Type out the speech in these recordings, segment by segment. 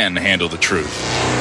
can handle the truth.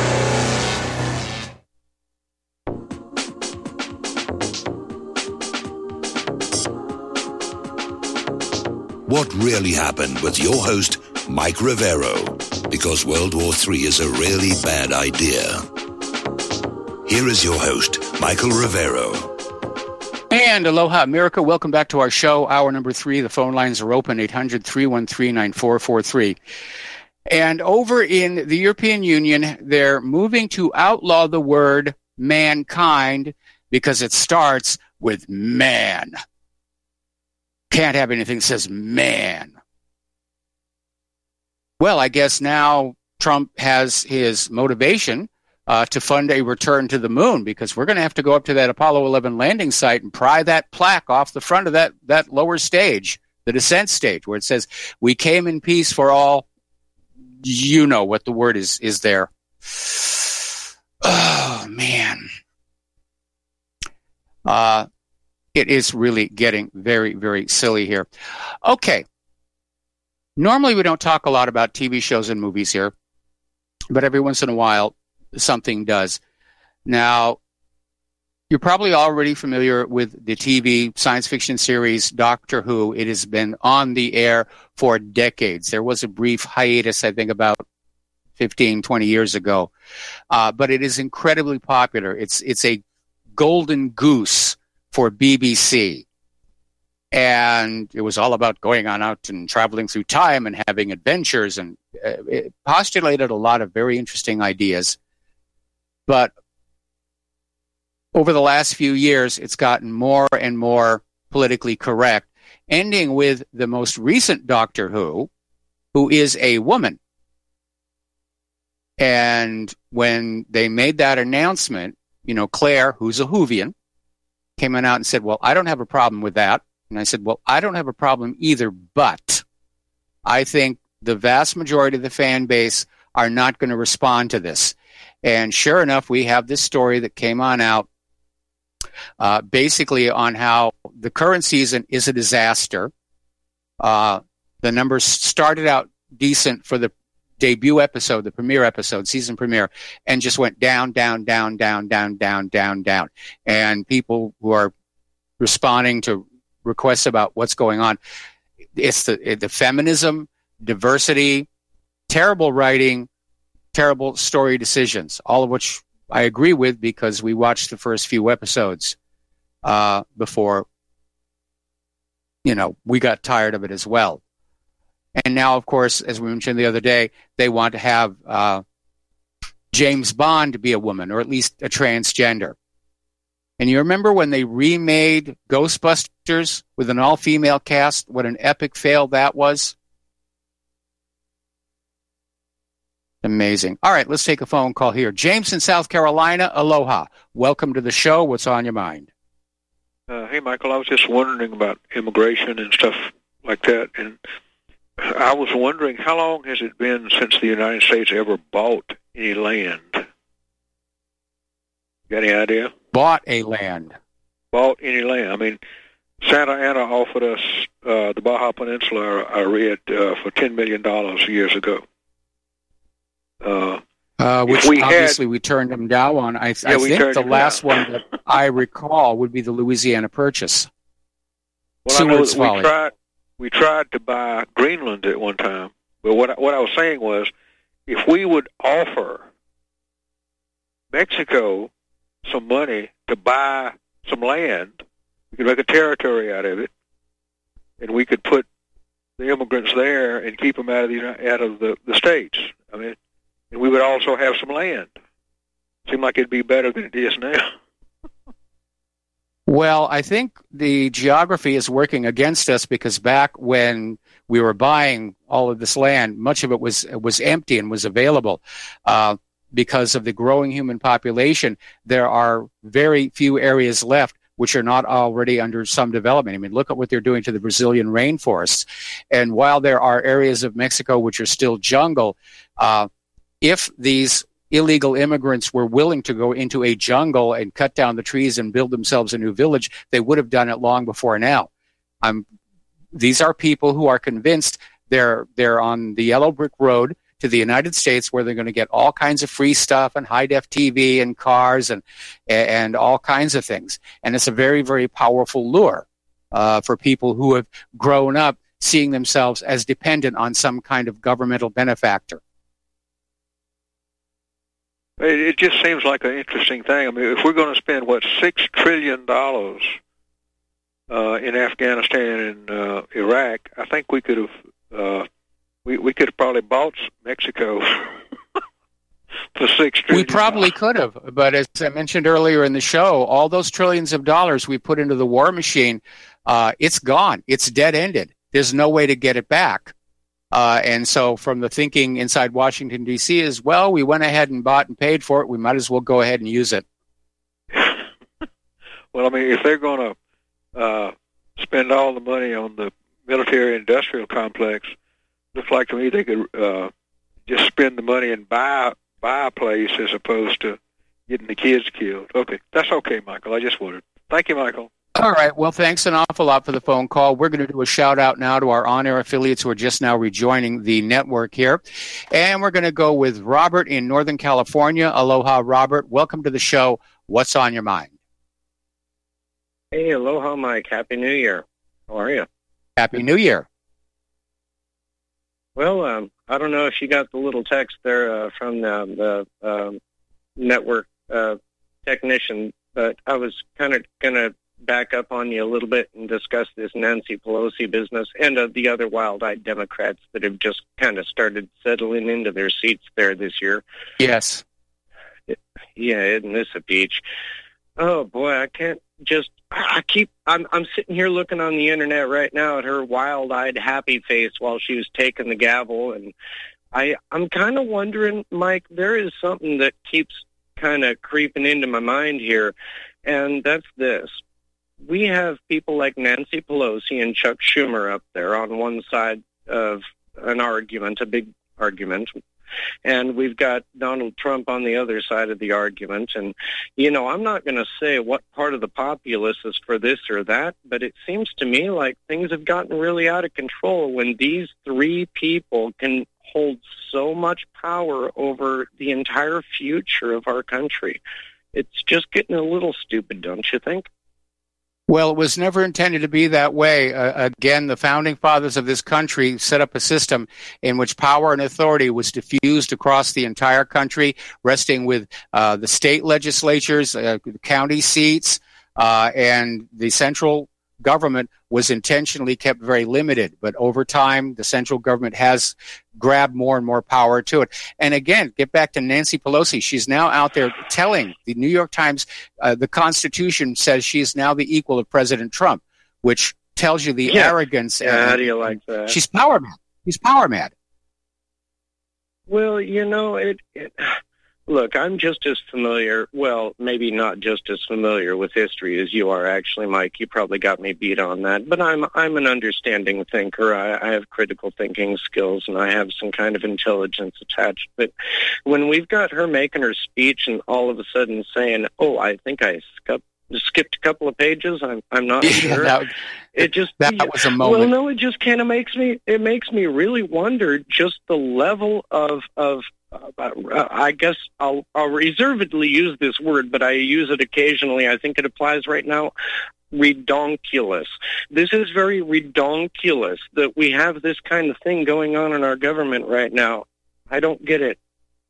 What really happened with your host, Mike Rivero, because World War III is a really bad idea. Here is your host, Michael Rivero. And aloha, America. Welcome back to our show, hour number 3. The phone lines are open, 800-313-9443. And over in the European Union, they're moving to outlaw the word mankind because it starts with man. Can't have anything that says man. Well, I guess now Trump has his motivation to fund a return to the moon, because we're going to have to go up to that Apollo 11 landing site and pry that plaque off the front of that lower stage, the descent stage, where it says, "We came in peace for all." You know what the word is there. Oh, man. It is really getting very, very silly here. Okay. Normally we don't talk a lot about TV shows and movies here, but every once in a while something does. Now, you're probably already familiar with the TV science fiction series Doctor Who. It has been on the air for decades. There was a brief hiatus, I think, about 15, 20 years ago. But it is incredibly popular. It's a golden goose for BBC. And it was all about going on out and traveling through time and having adventures, and it postulated a lot of very interesting ideas. But over the last few years, it's gotten more and more politically correct, ending with the most recent Doctor Who is a woman. And when they made that announcement, Claire, who's a Whovian, came out and said, "Well, I don't have a problem with that." And I said, "Well, I don't have a problem either, but I think the vast majority of the fan base are not going to respond to this." And sure enough, we have this story that came on out basically on how the current season is a disaster. The numbers started out decent for the debut episode, the premiere episode, season premiere, and just went down, down, down, down, down, down, down, down. And people who are responding to requests about what's going on, it's the feminism, diversity, terrible writing, terrible story decisions, all of which I agree with because we watched the first few episodes before, we got tired of it as well. And now, of course, as we mentioned the other day, they want to have James Bond be a woman, or at least a transgender. And you remember when they remade Ghostbusters with an all-female cast, what an epic fail that was? Amazing. All right, let's take a phone call here. James in South Carolina, aloha. Welcome to the show. What's on your mind? Hey, Michael, I was just wondering about immigration and stuff like that. And I was wondering, how long has it been since the United States ever bought any land? Got any idea? Bought a land. Bought any land. I mean, Santa Ana offered us the Baja Peninsula, I read, for $10 million years ago. Which obviously we turned them down on. I think the last one that I recall would be the Louisiana Purchase. Well, I know we tried to buy Greenland at one time, but what I was saying was, if we would offer Mexico some money to buy some land, we could make a territory out of it, and we could put the immigrants there and keep them out of the states. I mean, and we would also have some land. Seemed like it'd be better than it is now. Well, I think the geography is working against us, because back when we were buying all of this land, much of it was empty and was available. Because of the growing human population, there are very few areas left which are not already under some development. I mean, look at what they're doing to the Brazilian rainforests. And while there are areas of Mexico which are still jungle, if these illegal immigrants were willing to go into a jungle and cut down the trees and build themselves a new village, they would have done it long before now. These are people who are convinced they're on the yellow brick road to the United States where they're going to get all kinds of free stuff and high-def TV and cars and all kinds of things. And it's a very, very powerful lure for people who have grown up seeing themselves as dependent on some kind of governmental benefactor. It just seems like an interesting thing. I mean, if we're going to spend, $6 trillion in Afghanistan and Iraq, I think we could have we could have probably bought Mexico for $6 trillion. We probably could have, but as I mentioned earlier in the show, all those trillions of dollars we put into the war machine, it's gone. It's dead-ended. There's no way to get it back. And so from the thinking inside Washington, D.C. is, well, we went ahead and bought and paid for it. We might as well go ahead and use it. Well, I mean, if they're going to spend all the money on the military-industrial complex, looks like to me they could just spend the money and buy a place as opposed to getting the kids killed. Okay, that's okay, Michael. I just wondered. Thank you, Michael. All right. Well, thanks an awful lot for the phone call. We're going to do a shout-out now to our on-air affiliates who are just now rejoining the network here. And we're going to go with Robert in Northern California. Aloha, Robert. Welcome to the show. What's on your mind? Hey, aloha, Mike. Happy New Year. How are you? Happy New Year. Well, I don't know if you got the little text there from the network technician, but I was kind of going to back up on you a little bit and discuss this Nancy Pelosi business and the other wild-eyed Democrats that have just kind of started settling into their seats there this year. Yes. Yeah, isn't this a peach? Oh, boy, I'm sitting here looking on the internet right now at her wild-eyed happy face while she was taking the gavel, and I'm kind of wondering, Mike, there is something that keeps kind of creeping into my mind here, and that's this. We have people like Nancy Pelosi and Chuck Schumer up there on one side of an argument, a big argument, and we've got Donald Trump on the other side of the argument. And, I'm not going to say what part of the populace is for this or that, but it seems to me like things have gotten really out of control when these three people can hold so much power over the entire future of our country. It's just getting a little stupid, don't you think? Well, it was never intended to be that way. Again, the founding fathers of this country set up a system in which power and authority was diffused across the entire country, resting with the state legislatures, county seats, and the central government was intentionally kept very limited. But over time, the central government has grabbed more and more power to it. And again, get back to Nancy Pelosi. She's now out there telling the New York Times the Constitution says she is now the equal of President Trump, which tells you the arrogance. Yeah, how do you like that? She's power mad. She's power mad. Well, look, I'm just as familiar, well, maybe not just as familiar with history as you are, actually, Mike. You probably got me beat on that. But I'm an understanding thinker. I have critical thinking skills, and I have some kind of intelligence attached. But when we've got her making her speech and all of a sudden saying, oh, I think I skipped a couple of pages, I'm not sure. That was a moment. Well, no, it just kind of makes me really wonder just the level of I guess I'll reservedly use this word, but I use it occasionally. I think it applies right now. Redonkulous. This is very redonkulous that we have this kind of thing going on in our government right now. I don't get it.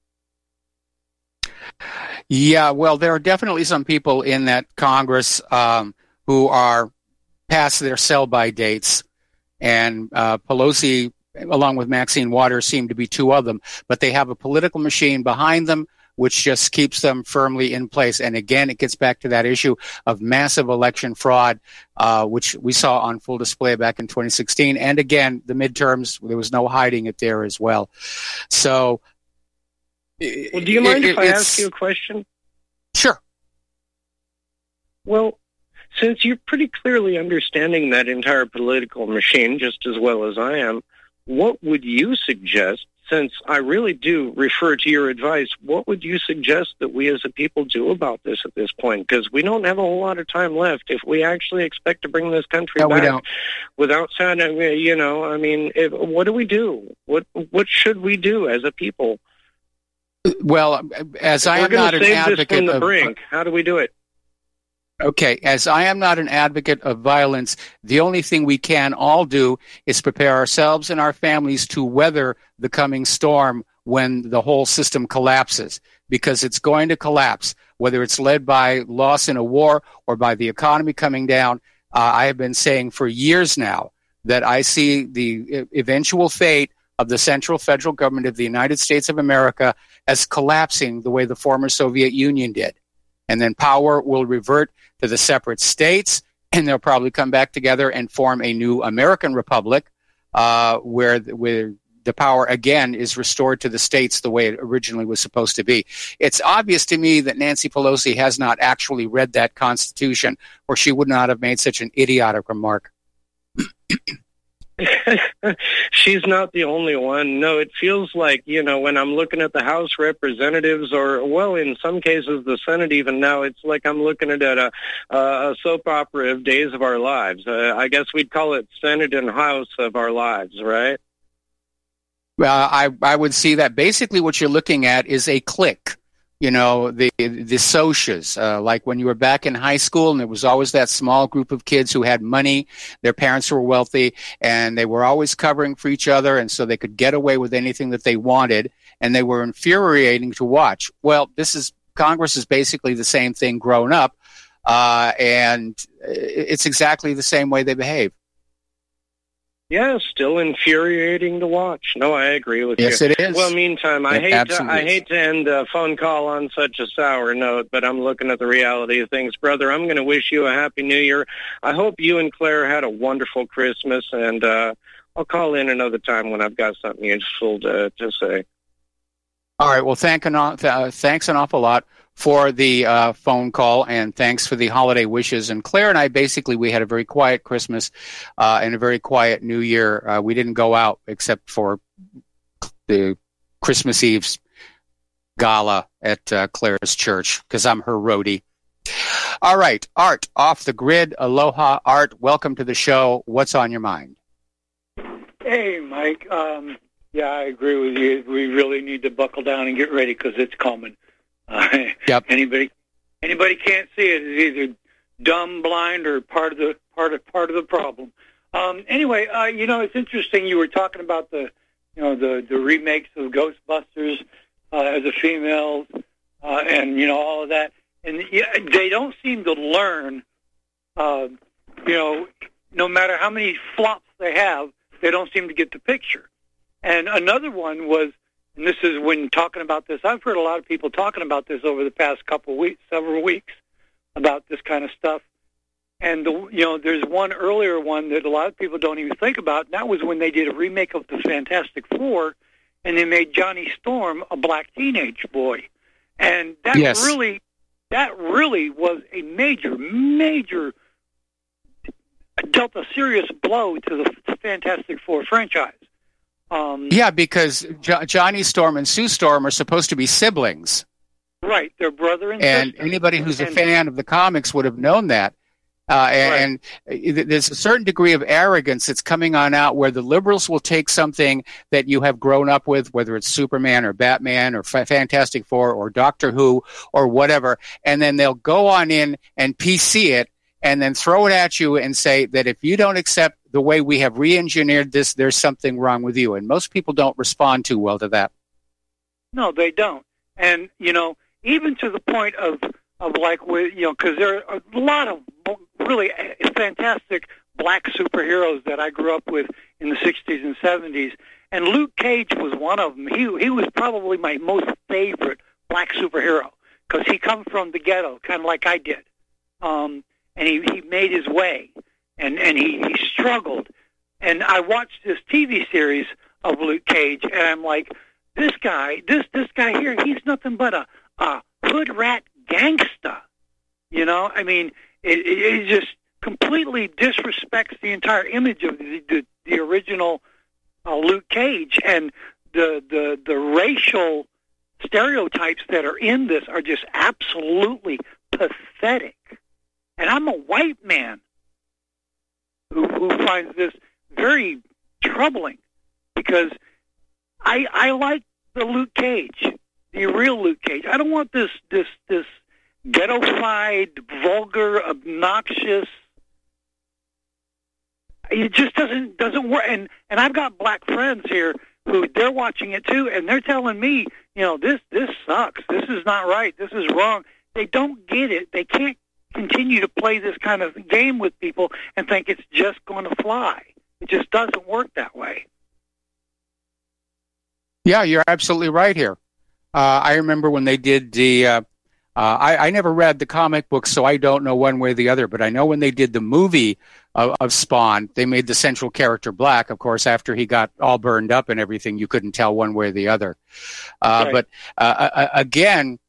Yeah, well, there are definitely some people in that Congress who are past their sell-by dates, and Pelosi, along with Maxine Waters, seem to be two of them, but they have a political machine behind them which just keeps them firmly in place. And again, it gets back to that issue of massive election fraud, which we saw on full display back in 2016. And again, the midterms, there was no hiding it there as well. So, well, do you mind if I ask you a question? Sure. Well, since you're pretty clearly understanding that entire political machine just as well as I am, what would you suggest since I really do refer to your advice, what would you suggest that we as a people do about this at this point? Because we don't have a whole lot of time left if we actually expect to bring this country back. We don't. Without sounding, what do we do? What should we do as a people? Well, as I am not an advocate of brink, how do we do it? Okay, as I am not an advocate of violence, the only thing we can all do is prepare ourselves and our families to weather the coming storm when the whole system collapses, because it's going to collapse, whether it's led by loss in a war or by the economy coming down. I have been saying for years now that I see the eventual fate of the central federal government of the United States of America as collapsing the way the former Soviet Union did. And then power will revert to the separate states, and they'll probably come back together and form a new American republic where the power again is restored to the states the way it originally was supposed to be. It's obvious to me that Nancy Pelosi has not actually read that Constitution, or she would not have made such an idiotic remark. She's not the only one. No, it feels like, when I'm looking at the House Representatives or, well, in some cases the Senate even now, it's like I'm looking at a soap opera of Days of Our Lives. I guess we'd call it Senate and House of Our Lives, right? Well, I would see that basically what you're looking at is a clique. The socias, like when you were back in high school, and there was always that small group of kids who had money, their parents were wealthy, and they were always covering for each other, and so they could get away with anything that they wanted, and they were infuriating to watch. Well, Congress is basically the same thing grown up, and it's exactly the same way they behave. Yeah, still infuriating to watch. No, I agree with you. Yes, it is. Well, meantime, I hate to end a phone call on such a sour note, but I'm looking at the reality of things. Brother, I'm going to wish you a Happy New Year. I hope you and Claire had a wonderful Christmas, and I'll call in another time when I've got something useful to say. All right. Well, thanks an awful lot for the phone call, and thanks for the holiday wishes. And Claire and I, basically, we had a very quiet Christmas and a very quiet New Year. We didn't go out except for the Christmas Eve's gala at Claire's church, because I'm her roadie. All right, Art, off the grid. Aloha, Art. Welcome to the show. What's on your mind? Hey, Mike. Yeah, I agree with you. We really need to buckle down and get ready, because it's coming. Yep. Anybody can't see it is either dumb, blind, or part of the problem. Anyway, it's interesting. You were talking about the remakes of Ghostbusters as a female, and all of that. And they don't seem to learn. No matter how many flops they have, they don't seem to get the picture. And another one was. And this is when talking about this, I've heard a lot of people talking about this over the past several weeks, about this kind of stuff. And, there's one earlier one that a lot of people don't even think about, and that was when they did a remake of the Fantastic Four, and they made Johnny Storm a black teenage boy. And that really was a major, dealt a serious blow to the Fantastic Four franchise. Because Johnny Storm and Sue Storm are supposed to be siblings. Right, they're brother and sister. And anybody who's a fan of the comics would have known that. And there's a certain degree of arrogance that's coming on out where the liberals will take something that you have grown up with, whether it's Superman or Batman or Fantastic Four or Doctor Who or whatever, and then they'll go on in and PC it and then throw it at you and say that if you don't accept the way we have re-engineered this, there's something wrong with you. And most people don't respond too well to that. No, they don't. And, even to the point of like, because there are a lot of really fantastic black superheroes that I grew up with in the 60s and 70s. And Luke Cage was one of them. He was probably my most favorite black superhero, because he come from the ghetto, kind of like I did. And he made his way. And he struggled. And I watched this TV series of Luke Cage, and I'm like, this guy here, he's nothing but a hood rat gangsta. I mean, it just completely disrespects the entire image of the original Luke Cage. And the racial stereotypes that are in this are just absolutely pathetic. And I'm a white man who finds this very troubling, because I like the Luke Cage, the real Luke Cage. I don't want this ghetto-fied, vulgar, obnoxious. It just doesn't work. And I've got black friends here who they're watching it too, and they're telling me, this sucks. This is not right. This is wrong. They don't get it. They can't continue to play this kind of game with people and think it's just going to fly. It just doesn't work that way. Yeah, you're absolutely right here. I remember when they did the... I never read the comic book, so I don't know one way or the other, but I know when they did the movie of Spawn, they made the central character black. Of course, after he got all burned up and everything, you couldn't tell one way or the other. Right. But again,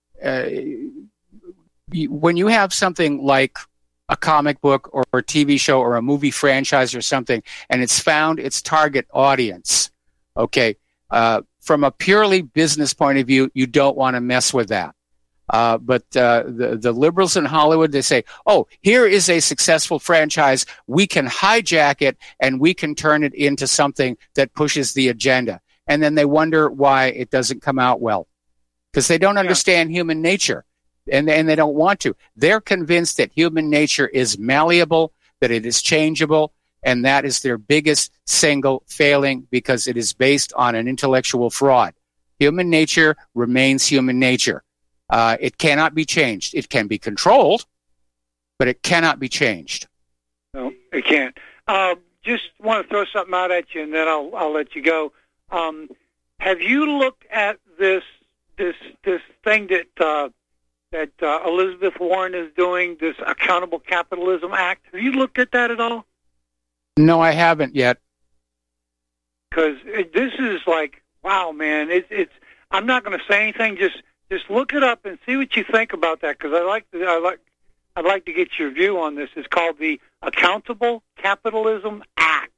when you have something like a comic book or a TV show or a movie franchise or something, and it's found its target audience, okay, from a purely business point of view, you don't want to mess with that. But the liberals in Hollywood, they say, oh, here is a successful franchise. We can hijack it and we can turn it into something that pushes the agenda. And then they wonder why it doesn't come out well, because they don't understand human nature, and they don't want to. They're convinced that human nature is malleable, that it is changeable, and that is their biggest single failing, because it is based on an intellectual fraud. Human nature remains human nature. It cannot be changed. It can be controlled, but it cannot be changed. No, it can't. Just want to throw something out at you, and then I'll let you go. Have you looked at this thing that Elizabeth Warren is doing, this Accountable Capitalism Act? Have you looked at that at all? No, I haven't yet. Because this is like, wow, man. It's. I'm not going to say anything. Just look it up and see what you think about that, because I'd like to get your view on this. It's called the Accountable Capitalism Act.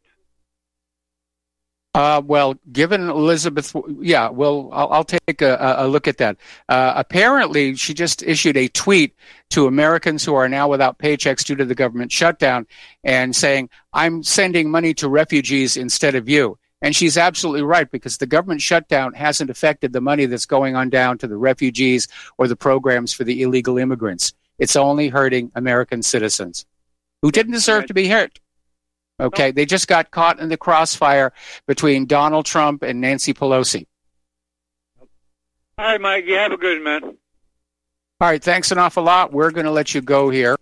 Well, given Elizabeth, I'll take a look at that. Apparently, she just issued a tweet to Americans who are now without paychecks due to the government shutdown, and saying, I'm sending money to refugees instead of you. And she's absolutely right, because the government shutdown hasn't affected the money that's going on down to the refugees or the programs for the illegal immigrants. It's only hurting American citizens who didn't deserve to be hurt. Okay, they just got caught in the crossfire between Donald Trump and Nancy Pelosi. All right, Mike, you have a good one, man. All right, thanks an awful lot. We're going to let you go here.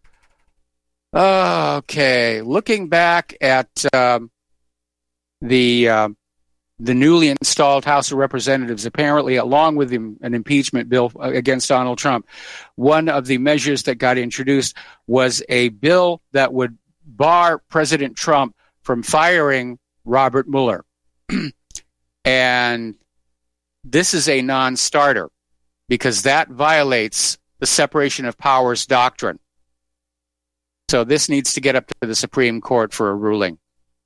Okay, looking back at the newly installed House of Representatives, apparently, along with an impeachment bill against Donald Trump, one of the measures that got introduced was a bill that would bar President Trump from firing Robert Mueller. And this is a non-starter, because that violates the separation of powers doctrine. So this needs to get up to the Supreme Court for a ruling.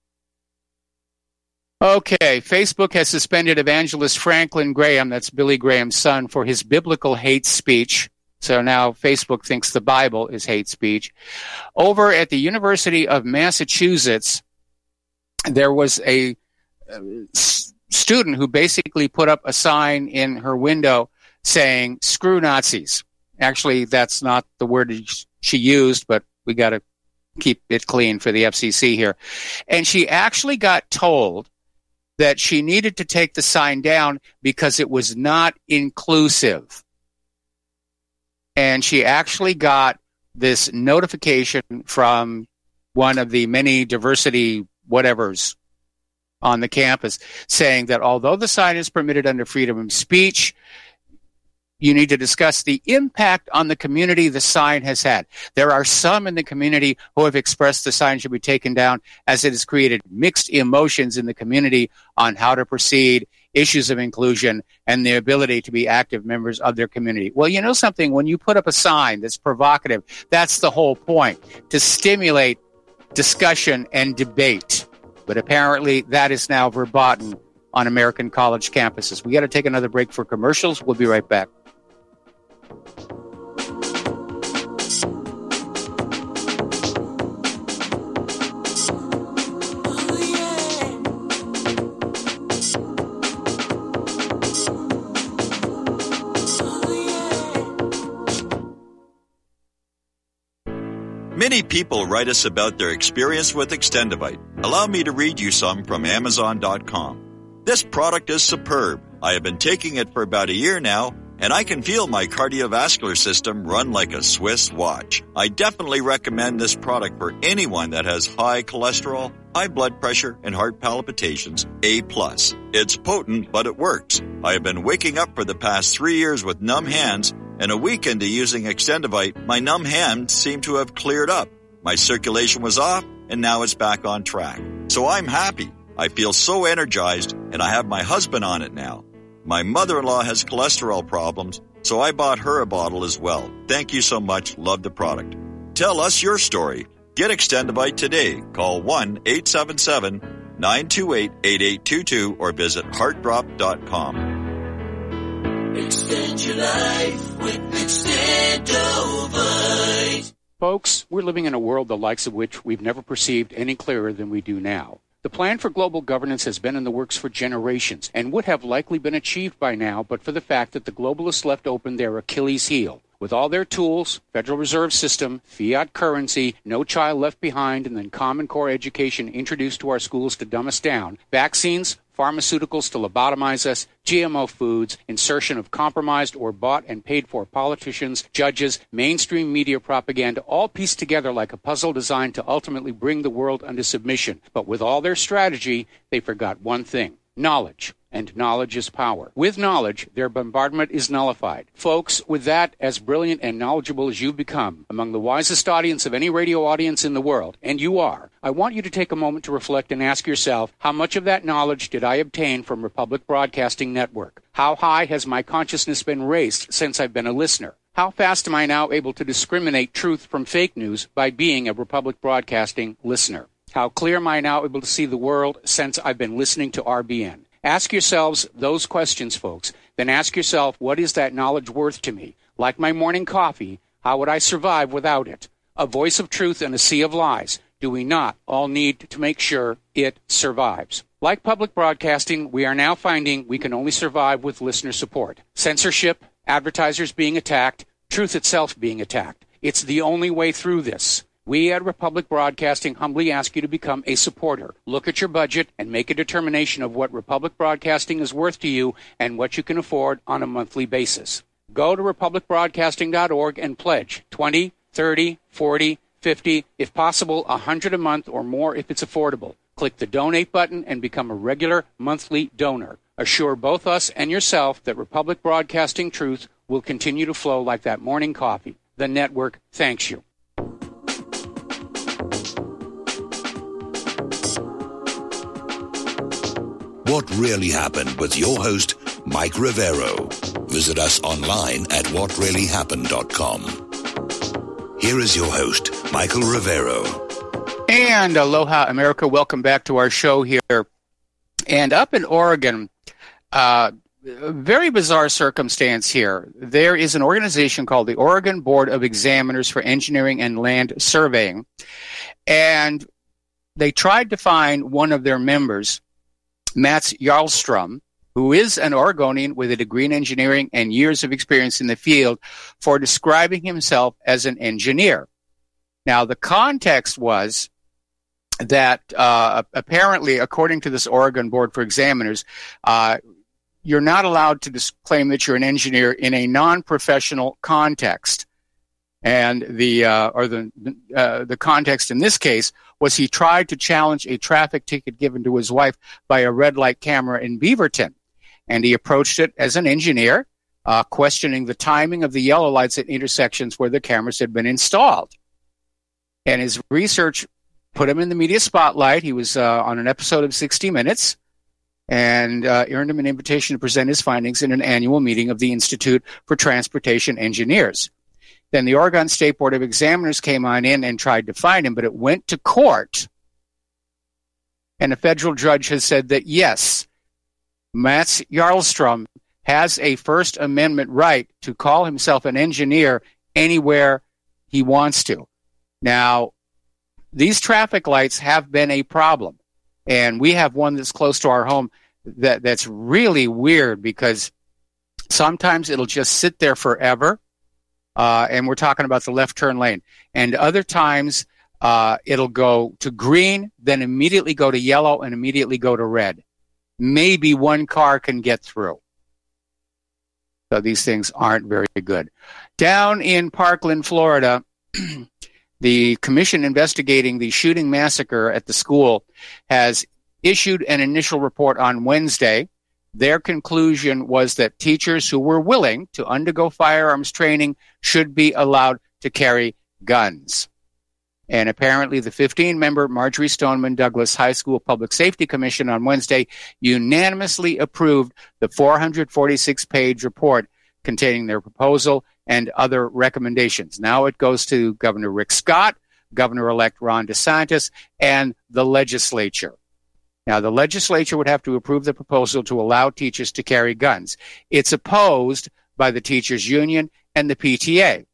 Okay, Facebook has suspended evangelist Franklin Graham, that's Billy Graham's son, for his biblical hate speech. So now Facebook thinks the Bible is hate speech. Over at the University of Massachusetts, there was a student who basically put up a sign in her window saying, "Screw Nazis." Actually, that's not the word she used, but we got to keep it clean for the FCC here. And she actually got told that she needed to take the sign down because it was not inclusive. And she actually got this notification from one of the many diversity whatevers on the campus saying that although the sign is permitted under freedom of speech, you need to discuss the impact on the community the sign has had. There are some in the community who have expressed the sign should be taken down, as it has created mixed emotions in the community on how to proceed, issues of inclusion, and the ability to be active members of their community. Well, you know something? When you put up a sign that's provocative, that's the whole point, to stimulate discussion and debate. But apparently that is now verboten on American college campuses. We got to take another break for commercials. We'll be right back. Many people write us about their experience with Extendivite. Allow me to read you some from Amazon.com. This product is superb. I have been taking it for about a year now, and I can feel my cardiovascular system run like a Swiss watch. I definitely recommend this product for anyone that has high cholesterol, high blood pressure, and heart palpitations, A+. It's potent, but it works. I have been waking up for the past 3 years with numb hands, and a week into using Extendivite, my numb hands seem to have cleared up. My circulation was off, and now it's back on track. So I'm happy. I feel so energized, and I have my husband on it now. My mother-in-law has cholesterol problems, so I bought her a bottle as well. Thank you so much. Love the product. Tell us your story. Get Extendivite today. Call 1-877-928-8822 or visit heartdrop.com. Extend your life with Extendovite. Folks, we're living in a world the likes of which we've never perceived any clearer than we do now. The plan for global governance has been in the works for generations and would have likely been achieved by now but for the fact that the globalists left open their Achilles heel. With all their tools, Federal Reserve System, fiat currency, no child left behind, and then Common Core education introduced to our schools to dumb us down, vaccines, pharmaceuticals to lobotomize us, GMO foods, insertion of compromised or bought and paid for politicians, judges, mainstream media propaganda, all pieced together like a puzzle designed to ultimately bring the world under submission. But with all their strategy, they forgot one thing: knowledge. And knowledge is power. With knowledge, their bombardment is nullified. Folks, with that, as brilliant and knowledgeable as you've become, among the wisest audience of any radio audience in the world, and you are, I want you to take a moment to reflect and ask yourself, how much of that knowledge did I obtain from Republic Broadcasting Network? How high has my consciousness been raised since I've been a listener? How fast am I now able to discriminate truth from fake news by being a Republic Broadcasting listener? How clear am I now able to see the world since I've been listening to RBN? Ask yourselves those questions, folks. Then ask yourself, what is that knowledge worth to me? Like my morning coffee, how would I survive without it? A voice of truth in a sea of lies. Do we not all need to make sure it survives? Like public broadcasting, we are now finding we can only survive with listener support. Censorship, advertisers being attacked, truth itself being attacked. It's the only way through this. We at Republic Broadcasting humbly ask you to become a supporter. Look at your budget and make a determination of what Republic Broadcasting is worth to you and what you can afford on a monthly basis. Go to republicbroadcasting.org and pledge $20, $30, $40, $50, if possible, $100 a month or more if it's affordable. Click the donate button and become a regular monthly donor. Assure both us and yourself that Republic Broadcasting truth will continue to flow like that morning coffee. The network thanks you. What really happened with your host, Mike Rivero. Visit us online at whatreallyhappened.com. Here is your host, Michael Rivero. And aloha, America. Welcome back to our show here. And up in Oregon, a very bizarre circumstance here. There is an organization called the Oregon Board of Examiners for Engineering and Land Surveying. And they tried to find one of their members, Mats Jarlstrom, who is an Oregonian with a degree in engineering and years of experience in the field, for describing himself as an engineer. Now, the context was that apparently, according to this Oregon Board for Examiners, you're not allowed to claim that you're an engineer in a non-professional context. And the context in this case was he tried to challenge a traffic ticket given to his wife by a red light camera in Beaverton. And he approached it as an engineer, questioning the timing of the yellow lights at intersections where the cameras had been installed. And his research put him in the media spotlight. He was on an episode of 60 Minutes and earned him an invitation to present his findings in an annual meeting of the Institute for Transportation Engineers. Then the Oregon State Board of Examiners came on in and tried to find him, but it went to court. And a federal judge has said that, yes, Mats Jarlstrom has a First Amendment right to call himself an engineer anywhere he wants to. Now, these traffic lights have been a problem, and we have one that's close to our home that's really weird because sometimes it'll just sit there forever, and we're talking about the left turn lane. And other times it'll go to green, then immediately go to yellow, and immediately go to red. Maybe one car can get through. So these things aren't very good. Down in Parkland, Florida, the commission investigating the shooting massacre at the school has issued an initial report on Wednesday. Their conclusion was that teachers who were willing to undergo firearms training should be allowed to carry guns. And apparently the 15-member Marjorie Stoneman Douglas High School Public Safety Commission on Wednesday unanimously approved the 446-page report containing their proposal and other recommendations. Now it goes to Governor Rick Scott, Governor-elect Ron DeSantis, and the legislature. Now, the legislature would have to approve the proposal to allow teachers to carry guns. It's opposed by the teachers' union and the PTA.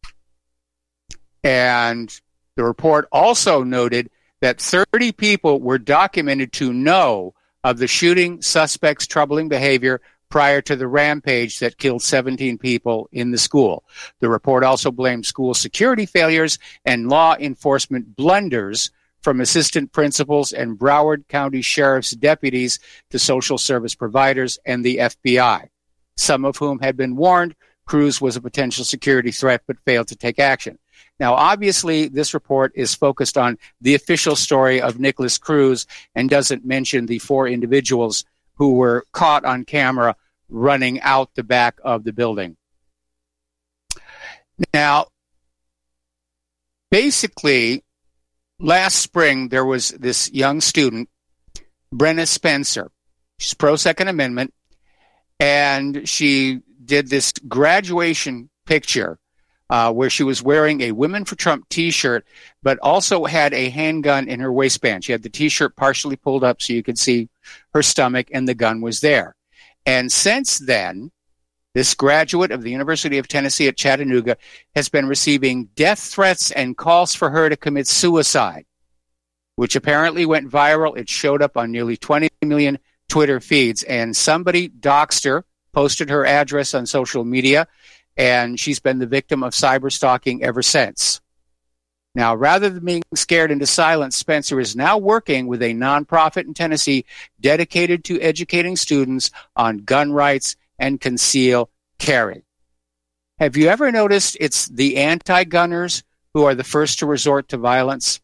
And the report also noted that 30 people were documented to know of the shooting suspect's troubling behavior prior to the rampage that killed 17 people in the school. The report also blamed school security failures and law enforcement blunders from assistant principals and Broward County Sheriff's deputies to social service providers and the FBI, some of whom had been warned Cruz was a potential security threat but failed to take action. Now, obviously, this report is focused on the official story of Nicholas Cruz and doesn't mention the 4 individuals who were caught on camera running out the back of the building. Now, basically, last spring, there was this young student, Brenna Spencer. She's pro-Second Amendment, and she did this graduation picture where she was wearing a Women for Trump T-shirt, but also had a handgun in her waistband. She had the T-shirt partially pulled up so you could see her stomach, and the gun was there. And since then, this graduate of the University of Tennessee at Chattanooga has been receiving death threats and calls for her to commit suicide, which apparently went viral. It showed up on nearly 20 million Twitter feeds, and somebody doxed her, posted her address on social media, and she's been the victim of cyber stalking ever since. Now, rather than being scared into silence, Spencer is now working with a nonprofit in Tennessee dedicated to educating students on gun rights and conceal carry. Have you ever noticed it's the anti-gunners who are the first to resort to violence?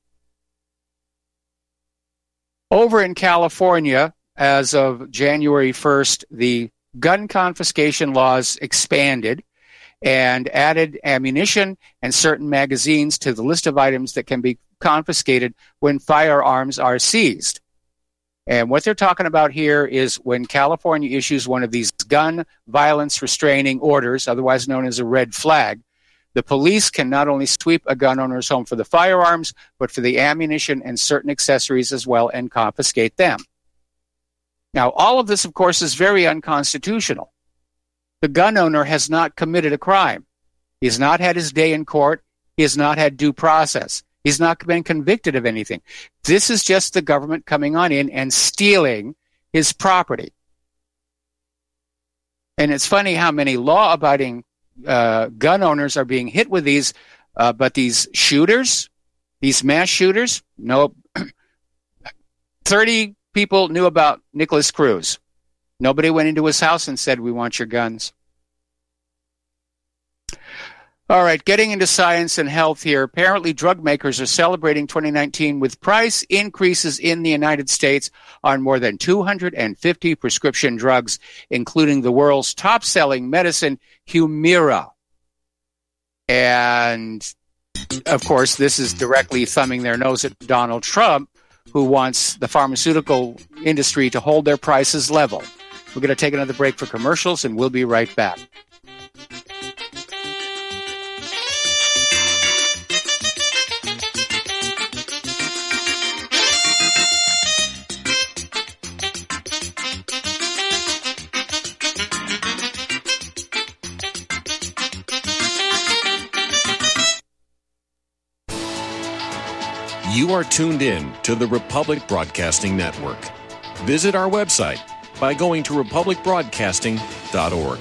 Over in California, as of January 1st, the gun confiscation laws expanded and added ammunition and certain magazines to the list of items that can be confiscated when firearms are seized. And what they're talking about here is when California issues one of these gun violence restraining orders, otherwise known as a red flag, the police can not only sweep a gun owner's home for the firearms, but for the ammunition and certain accessories as well, and confiscate them. Now, all of this, of course, is very unconstitutional. The gun owner has not committed a crime. He has not had his day in court. He has not had due process. He's not been convicted of anything. This is just the government coming on in and stealing his property. And it's funny how many law-abiding gun owners are being hit with these, but these shooters, these mass shooters, no. 30 people knew about Nicholas Cruz. Nobody went into his house and said, "We want your guns." All right, getting into science and health here. Apparently, drug makers are celebrating 2019 with price increases in the United States on more than 250 prescription drugs, including the world's top-selling medicine, Humira. And, of course, this is directly thumbing their nose at Donald Trump, who wants the pharmaceutical industry to hold their prices level. We're going to take another break for commercials, and we'll be right back. You are tuned in to the Republic Broadcasting Network. Visit our website by going to republicbroadcasting.org.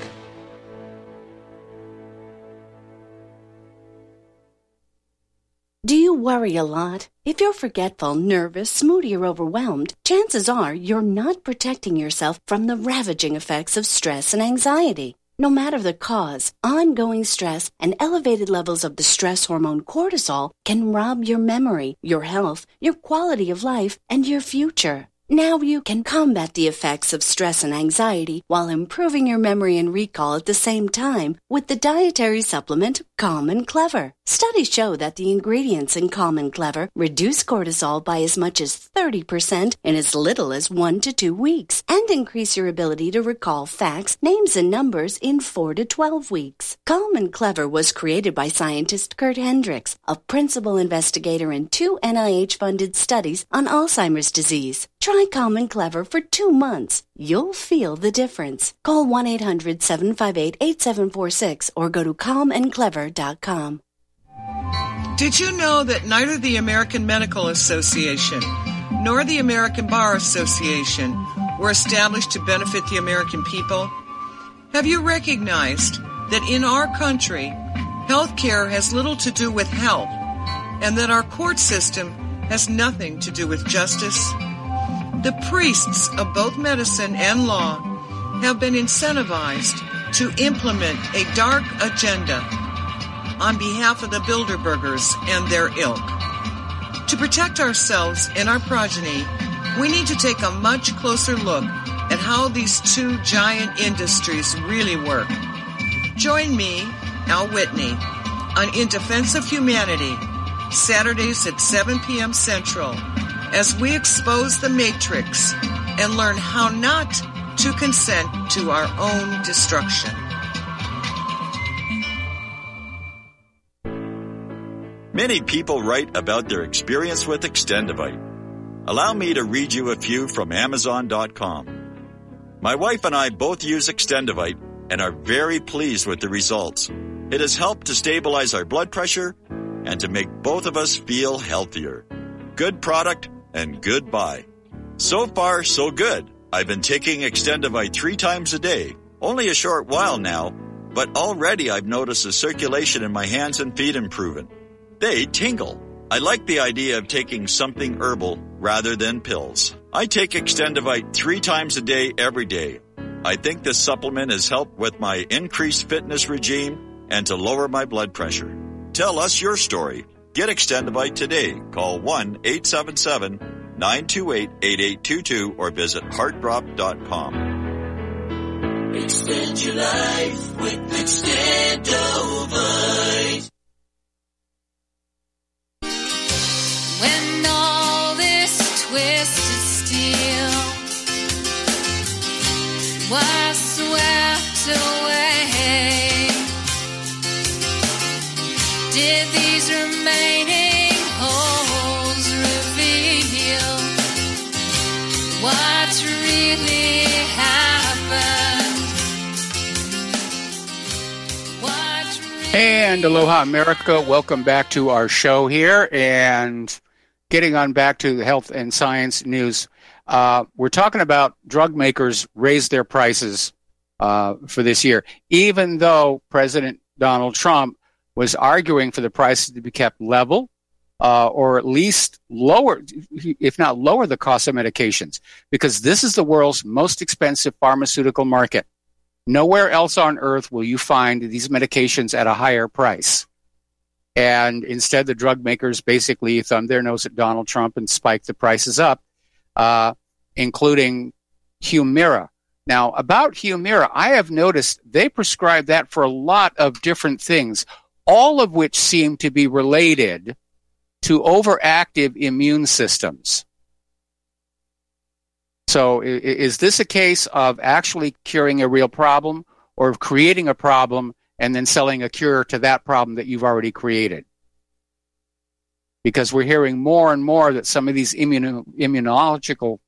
Do you worry a lot? If you're forgetful, nervous, moody, or overwhelmed, chances are you're not protecting yourself from the ravaging effects of stress and anxiety. No matter the cause, ongoing stress and elevated levels of the stress hormone cortisol can rob your memory, your health, your quality of life, and your future. Now you can combat the effects of stress and anxiety while improving your memory and recall at the same time with the dietary supplement Calm and Clever. Studies show that the ingredients in Calm and Clever reduce cortisol by as much as 30% in as little as 1 to 2 weeks and increase your ability to recall facts, names, and numbers in 4 to 12 weeks. Calm and Clever was created by scientist Kurt Hendricks, a principal investigator in 2 NIH-funded studies on Alzheimer's disease. Try Calm and Clever for 2 months. You'll feel the difference. Call 1-800-758-8746 or go to calmandclever.com. Did you know that neither the American Medical Association nor the American Bar Association were established to benefit the American people? Have you recognized that in our country, health care has little to do with health, and that our court system has nothing to do with justice? The priests of both medicine and law have been incentivized to implement a dark agenda on behalf of the Bilderbergers and their ilk. To protect ourselves and our progeny, we need to take a much closer look at how these two giant industries really work. Join me, Al Whitney, on In Defense of Humanity, Saturdays at 7 p.m. Central, as we expose the matrix and learn how not to consent to our own destruction. Many people write about their experience with Extendivite. Allow me to read you a few from Amazon.com. My wife and I both use Extendivite and are very pleased with the results. It has helped to stabilize our blood pressure and to make both of us feel healthier. Good product and good buy. So far, so good. I've been taking Extendivite 3 times a day, only a short while now, but already I've noticed the circulation in my hands and feet improving. They tingle. I like the idea of taking something herbal rather than pills. I take Extendivite 3 times a day every day. I think this supplement has helped with my increased fitness regime and to lower my blood pressure. Tell us your story. Get Extendivite today. Call 1-877-928-8822 or visit heartdrop.com. Extend your life with Extendivite. When all this twisted steel was swept away, did these remaining holes reveal what really happened? And aloha, America. Welcome back to our show here. And getting on back to the health and science news, we're talking about drug makers raised their prices for this year, even though President Donald Trump was arguing for the prices to be kept level or at least lower, if not lower, the cost of medications, because this is the world's most expensive pharmaceutical market. Nowhere else on earth will you find these medications at a higher price. And instead, the drug makers basically thumbed their nose at Donald Trump and spiked the prices up, including Humira. Now, about Humira, I have noticed they prescribe that for a lot of different things, all of which seem to be related to overactive immune systems. So is this a case of actually curing a real problem or of creating a problem and then selling a cure to that problem that you've already created? Because we're hearing more and more that some of these immunological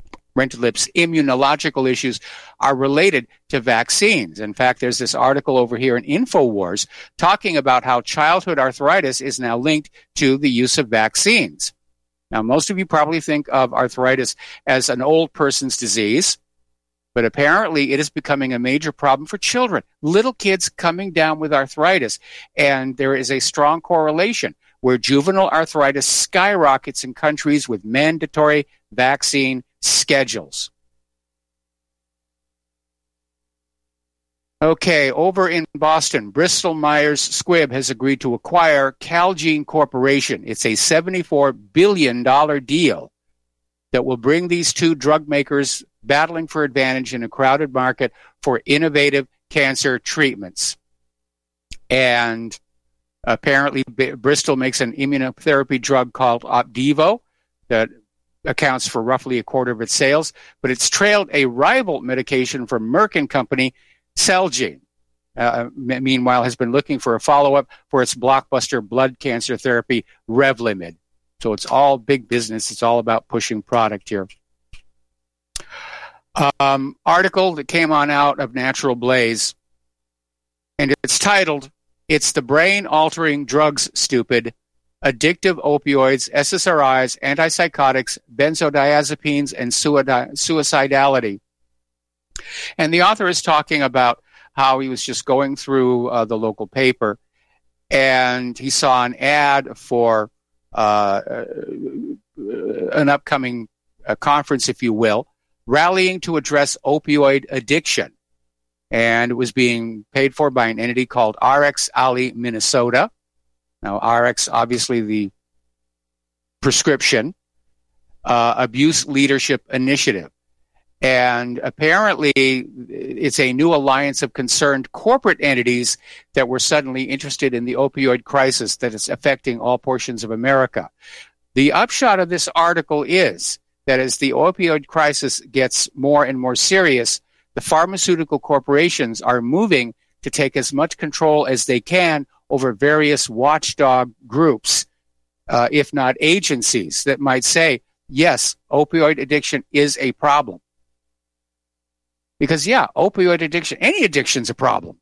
issues are related to vaccines. In fact, there's this article over here in InfoWars talking about how childhood arthritis is now linked to the use of vaccines. Now, most of you probably think of arthritis as an old person's disease, but apparently it is becoming a major problem for children. Little kids coming down with arthritis, and there is a strong correlation where juvenile arthritis skyrockets in countries with mandatory vaccine schedules. Okay, over in Boston, Bristol Myers Squibb has agreed to acquire Calgene Corporation. It's a $74 billion deal that will bring these two drug makers battling for advantage in a crowded market for innovative cancer treatments. And apparently, Bristol makes an immunotherapy drug called Opdivo that accounts for roughly a quarter of its sales, but it's trailed a rival medication from Merck & Company, Celgene. Meanwhile, has been looking for a follow-up for its blockbuster blood cancer therapy, Revlimid. So it's all big business. It's all about pushing product here. Article that came on out of Natural Blaze, and it's titled, "It's the Brain-Altering Drugs, Stupid. Addictive Opioids, SSRIs, Antipsychotics, Benzodiazepines, and Suicidality." And the author is talking about how he was just going through the local paper, and he saw an ad for an upcoming conference, if you will, rallying to address opioid addiction. And it was being paid for by an entity called RX Alley, Minnesota. Now, RX, obviously the prescription abuse leadership initiative. And apparently, it's a new alliance of concerned corporate entities that were suddenly interested in the opioid crisis that is affecting all portions of America. The upshot of this article is that as the opioid crisis gets more and more serious, the pharmaceutical corporations are moving to take as much control as they can over various watchdog groups, if not agencies, that might say, yes, opioid addiction is a problem. Because, yeah, opioid addiction, any addiction's a problem.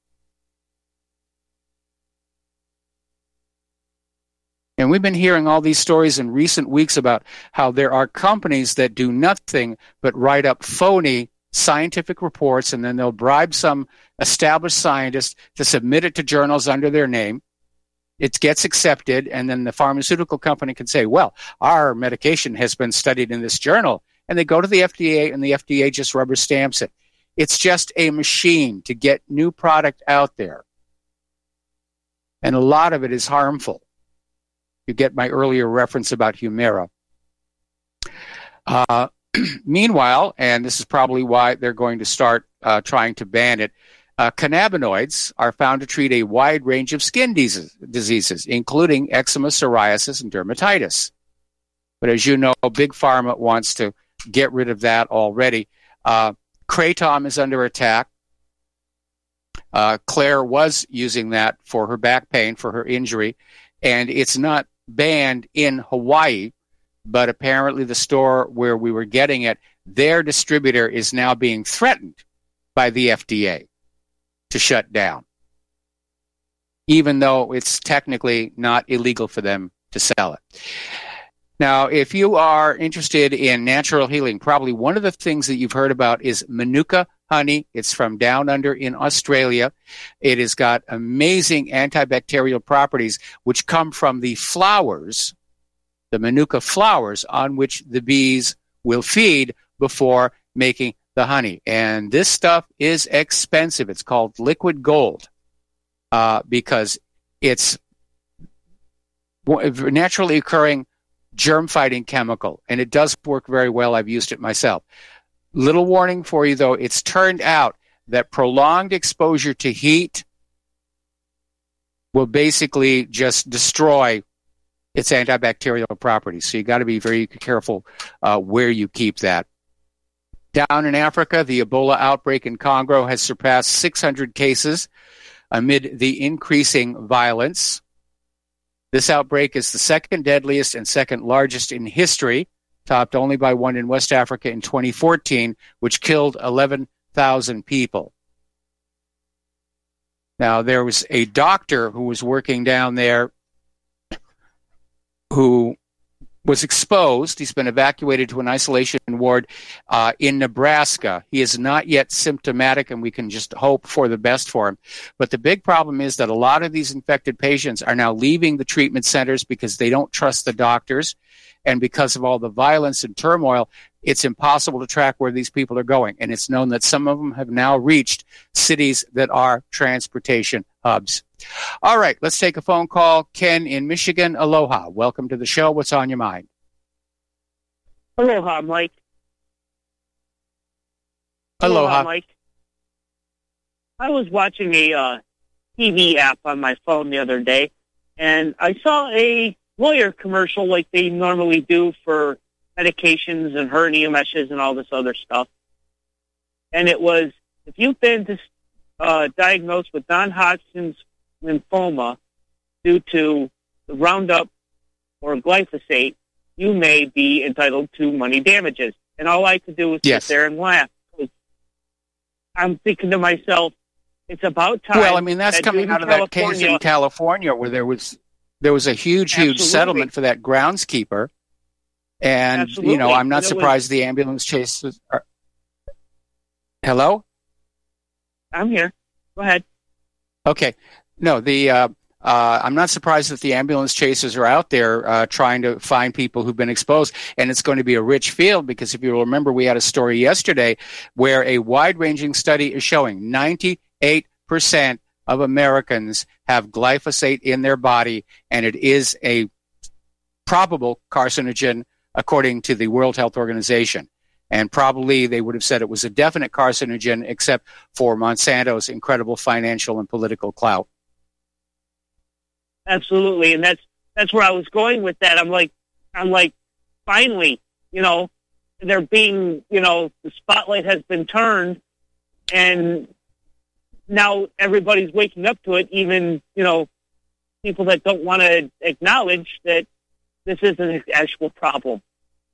And we've been hearing all these stories in recent weeks about how there are companies that do nothing but write up phony scientific reports, and then they'll bribe some established scientist to submit it to journals under their name. It gets accepted, and then the pharmaceutical company can say, well, our medication has been studied in this journal. And they go to the FDA, and the FDA just rubber stamps it. It's just a machine to get new product out there. And a lot of it is harmful. You get my earlier reference about Humira. Meanwhile, and this is probably why they're going to start trying to ban it, cannabinoids are found to treat a wide range of skin diseases, including eczema, psoriasis, and dermatitis. But as you know, Big Pharma wants to get rid of that already. Kratom is under attack. Claire was using that for her back pain, for her injury, and it's not banned in Hawaii, but apparently the store where we were getting it, their distributor is now being threatened by the FDA to shut down, even though it's technically not illegal for them to sell it. Now, if you are interested in natural healing, probably one of the things that you've heard about is Manuka honey. It's from down under in Australia. It has got amazing antibacterial properties, which come from the flowers, the Manuka flowers, on which the bees will feed before making the honey. And this stuff is expensive. It's called liquid gold because it's naturally occurring germ-fighting chemical, and it does work very well. I've used it myself. Little warning for you, though. It's turned out that prolonged exposure to heat will basically just destroy its antibacterial properties. So you got to be very careful where you keep that. Down in Africa, the Ebola outbreak in Congo has surpassed 600 cases amid the increasing violence. This outbreak is the second deadliest and second largest in history, topped only by one in West Africa in 2014, which killed 11,000 people. Now, there was a doctor who was working down there who was exposed. He's been evacuated to an isolation ward in Nebraska. He is not yet symptomatic, and we can just hope for the best for him. But the big problem is that a lot of these infected patients are now leaving the treatment centers because they don't trust the doctors. And because of all the violence and turmoil, it's impossible to track where these people are going. And it's known that some of them have now reached cities that are transportation hubs. All right, let's take a phone call. Ken in Michigan, aloha. Welcome to the show. What's on your mind? Aloha, Mike. Aloha, Mike. I was watching a TV app on my phone the other day, and I saw a lawyer commercial like they normally do for medications and hernia meshes and all this other stuff. And it was, if you've been diagnosed with non-Hodgkin's lymphoma due to the Roundup or glyphosate, you may be entitled to money damages. And all I could do was sit there and laugh. I'm thinking to myself, it's about time. Well, I mean, that's coming out of that case in California where there was a huge settlement for that groundskeeper. And, you know, I'm not surprised the ambulance chases are... Hello? I'm here. Go ahead. Okay. No, I'm not surprised that the ambulance chasers are out there trying to find people who've been exposed. And it's going to be a rich field because if you remember, we had a story yesterday where a wide-ranging study is showing 98% of Americans have glyphosate in their body, and it is a probable carcinogen according to the World Health Organization. And probably they would have said it was a definite carcinogen except for Monsanto's incredible financial and political clout. Absolutely, and that's where I was going with that. I'm like, finally, you know, they're being, you know, the spotlight has been turned, and now everybody's waking up to it. Even, you know, people that don't want to acknowledge that this is an actual problem.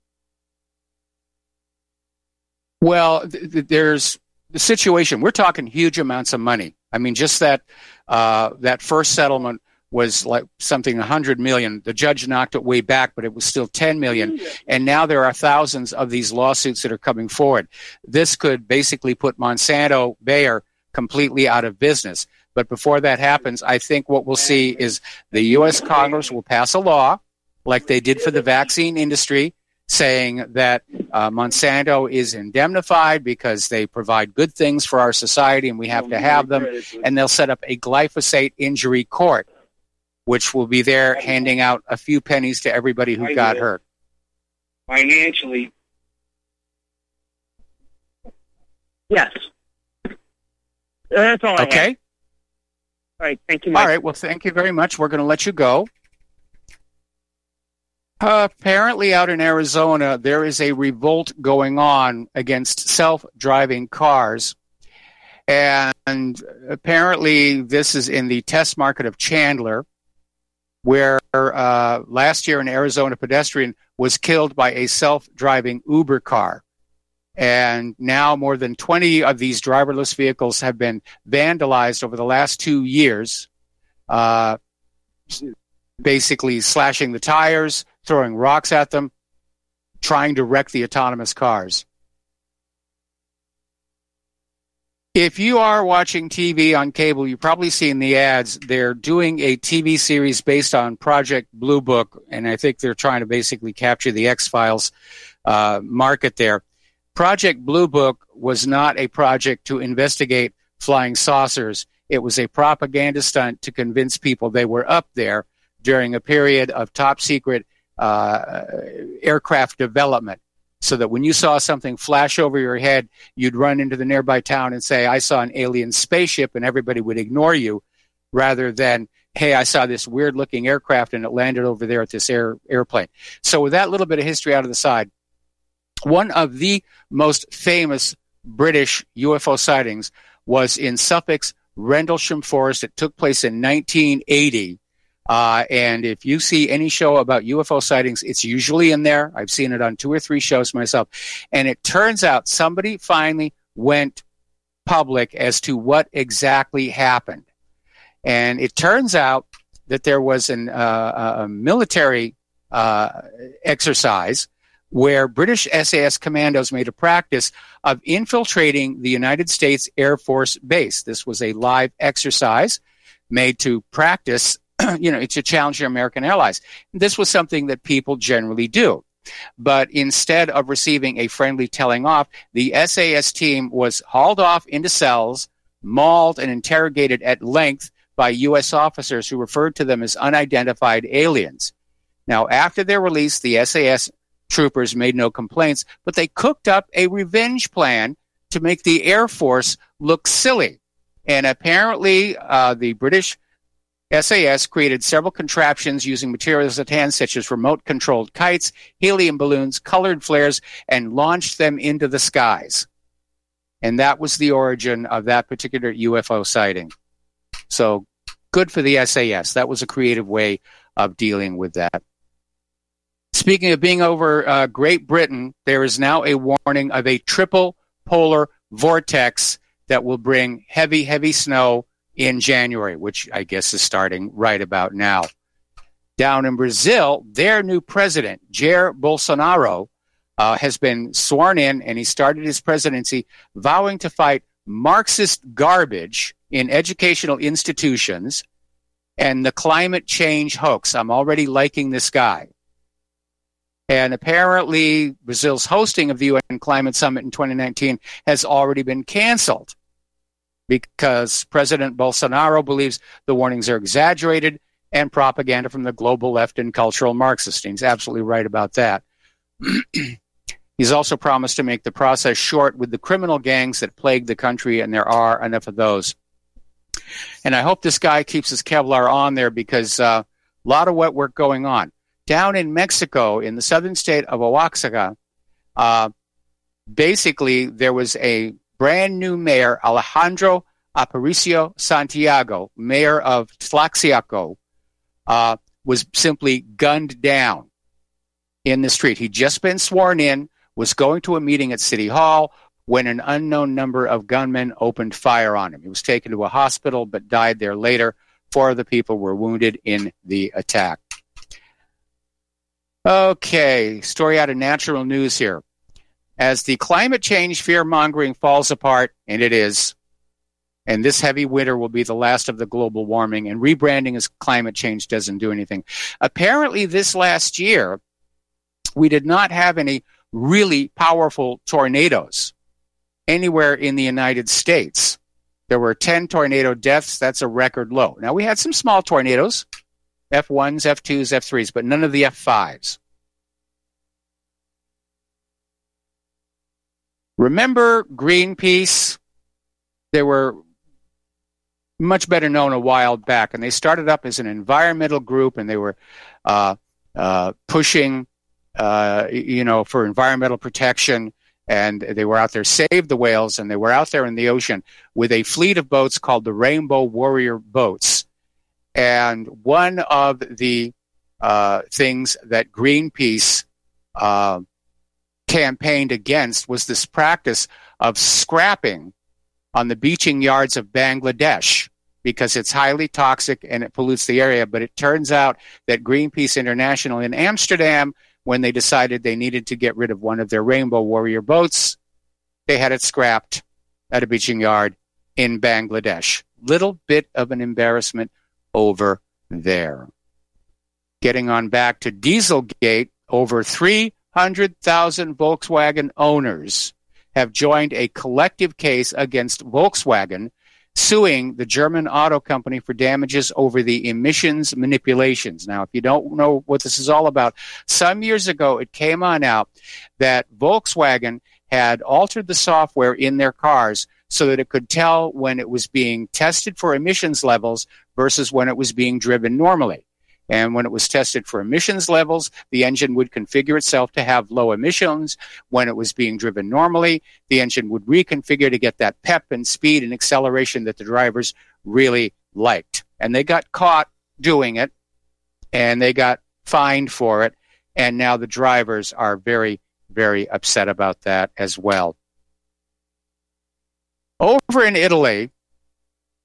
Well, there's the situation. We're talking huge amounts of money. I mean, just that first settlement was like something $100 million. The judge knocked it way back, but it was still $10 million. And now there are thousands of these lawsuits that are coming forward. This could basically put Monsanto Bayer completely out of business. But before that happens, I think what we'll see is the U.S. Congress will pass a law like they did for the vaccine industry, saying that Monsanto is indemnified because they provide good things for our society and we have to have them. And they'll set up a glyphosate injury court, which will be there handing out a few pennies to everybody who got hurt. Financially. Yes. That's all I have. Okay. All right. Thank you, Mike. All right. Well, thank you very much. We're going to let you go. Apparently out in Arizona, there is a revolt going on against self-driving cars. And apparently this is in the test market of Chandler, where last year an Arizona pedestrian was killed by a self-driving Uber car. And now more than 20 of these driverless vehicles have been vandalized over the last 2 years, basically slashing the tires, throwing rocks at them, trying to wreck the autonomous cars. If you are watching TV on cable, you've probably seen the ads. They're doing a TV series based on Project Blue Book, and I think they're trying to basically capture the X-Files market there. Project Blue Book was not a project to investigate flying saucers. It was a propaganda stunt to convince people they were up there during a period of top-secret aircraft development, so that when you saw something flash over your head, you'd run into the nearby town and say, I saw an alien spaceship, and everybody would ignore you, rather than, hey, I saw this weird-looking aircraft, and it landed over there at this airplane. So with that little bit of history out of the side, one of the most famous British UFO sightings was in Suffolk's Rendlesham Forest. It took place in 1980. And if you see any show about UFO sightings, it's usually in there. I've seen it on 2 or 3 shows myself. And it turns out somebody finally went public as to what exactly happened. And it turns out that there was a military exercise where British SAS commandos made a practice of infiltrating the United States Air Force base. This was a live exercise made to practice, to challenge your American allies. This was something that people generally do. But instead of receiving a friendly telling off, the SAS team was hauled off into cells, mauled, and interrogated at length by U.S. officers who referred to them as unidentified aliens. Now, after their release, the SAS troopers made no complaints, but they cooked up a revenge plan to make the Air Force look silly. And apparently, the British SAS created several contraptions using materials at hand, such as remote-controlled kites, helium balloons, colored flares, and launched them into the skies. And that was the origin of that particular UFO sighting. So good for the SAS. That was a creative way of dealing with that. Speaking of being over Great Britain, there is now a warning of a triple polar vortex that will bring heavy, heavy snow in January, which I guess is starting right about now. Down in Brazil, their new president, Jair Bolsonaro, has been sworn in, and he started his presidency vowing to fight Marxist garbage in educational institutions and the climate change hoax. I'm already liking this guy. And apparently, Brazil's hosting of the UN Climate Summit in 2019 has already been canceled because President Bolsonaro believes the warnings are exaggerated and propaganda from the global left and cultural Marxists. He's absolutely right about that. He's also promised to make the process short with the criminal gangs that plague the country, and there are enough of those. And I hope this guy keeps his Kevlar on there because a lot of wet work going on. Down in Mexico, in the southern state of Oaxaca, basically there was a brand new mayor, Alejandro Aparicio Santiago, mayor of Tlaxiaco, was simply gunned down in the street. He'd just been sworn in, was going to a meeting at City Hall when an unknown number of gunmen opened fire on him. He was taken to a hospital but died there later. 4 of the people were wounded in the attack. Okay, story out of Natural News here. As the climate change fear-mongering falls apart, and it is, and this heavy winter will be the last of the global warming, and rebranding as climate change doesn't do anything. Apparently this last year, we did not have any really powerful tornadoes anywhere in the United States. There were 10 tornado deaths. That's a record low. Now, we had some small tornadoes, F1s, F2s, F3s, but none of the F5s. Remember Greenpeace? They were much better known a while back, and they started up as an environmental group, and they were pushing, for environmental protection, and they were out there, save the whales, and they were out there in the ocean with a fleet of boats called the Rainbow Warrior boats. And one of the things that Greenpeace campaigned against was this practice of scrapping on the beaching yards of Bangladesh because it's highly toxic and it pollutes the area. But it turns out that Greenpeace International in Amsterdam, when they decided they needed to get rid of one of their Rainbow Warrior boats, they had it scrapped at a beaching yard in Bangladesh. Little bit of an embarrassment over there. Getting on back to Dieselgate, over 300,000 Volkswagen owners have joined a collective case against Volkswagen, suing the German auto company for damages over the emissions manipulations. Now, if you don't know what this is all about, some years ago it came on out that Volkswagen had altered the software in their cars so that it could tell when it was being tested for emissions levels versus when it was being driven normally. And when it was tested for emissions levels, the engine would configure itself to have low emissions. When it was being driven normally, the engine would reconfigure to get that pep and speed and acceleration that the drivers really liked. And they got caught doing it, and they got fined for it. And now the drivers are very, very upset about that as well. Over in Italy,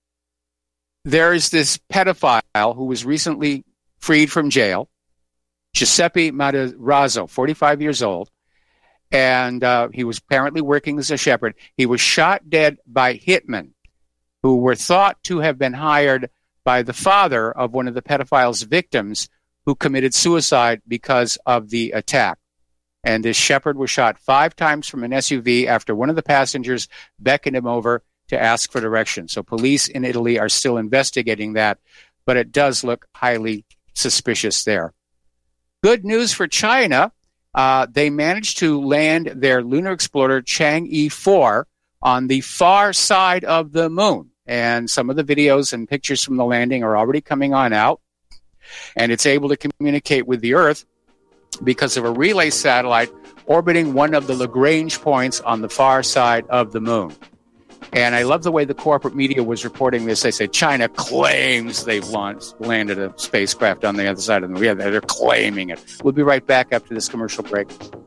there is this pedophile who was recently freed from jail, Giuseppe Matarazzo, 45 years old, and he was apparently working as a shepherd. He was shot dead by hitmen who were thought to have been hired by the father of one of the pedophile's victims who committed suicide because of the attack. And this shepherd was shot 5 times from an SUV after one of the passengers beckoned him over to ask for direction. So police in Italy are still investigating that, but it does look highly suspicious there. Good news for China. They managed to land their lunar explorer Chang'e 4 on the far side of the moon. And some of the videos and pictures from the landing are already coming on out. And it's able to communicate with the Earth because of a relay satellite orbiting one of the Lagrange points on the far side of the moon. And I love the way the corporate media was reporting this. They say China claims they've landed a spacecraft on the other side of the moon. Yeah, they're claiming it. We'll be right back after this commercial break.